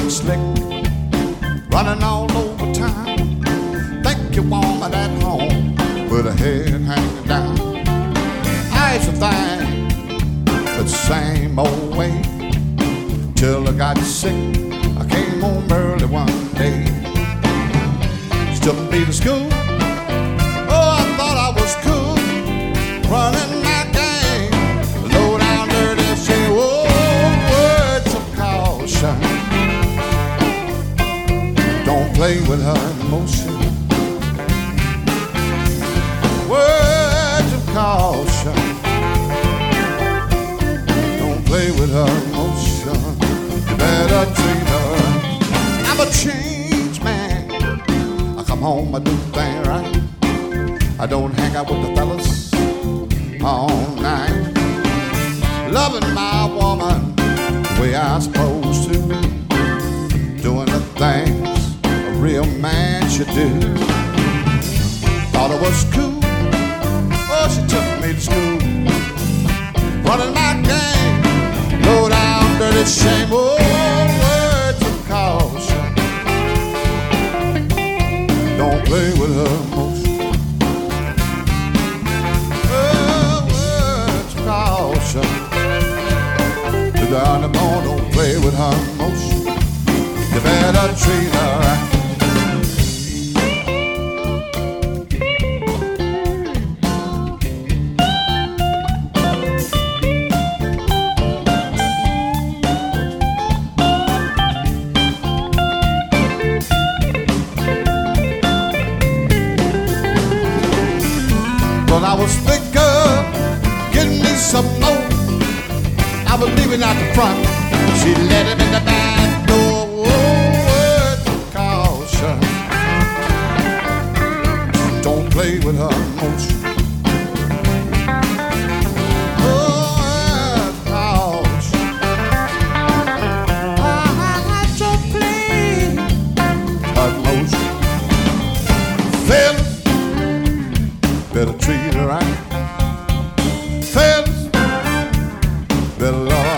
slick, running all over town. Think you want me at home with a head hanging down. I used to think the same old way till I got sick. I came home early one day, still be to school. Oh, I thought I was cool, running my game, low down dirty shit. Oh, words of caution, don't play with her emotion. Words of caution, don't play with her emotion. You better treat her. I'm a changed man. I come home, I do things right. I don't hang out with the fellas all night. Loving my woman the way I'm supposed to, doing the things a real man should do. Thought it was cool. Oh, she took me to school, running my game, low down dirty shame. Oh, words of caution, don't play with her emotion. Oh, words of caution, down the bone, don't play with her emotion. You better treat her right. Well, I was thinking, getting me some more. I was leaving out the front, she let him in the back door. Oh, words of caution, don't play with her emotion. Oh, words of caution, don't play her emotion. Fellas, better treat her right. Fellas, better love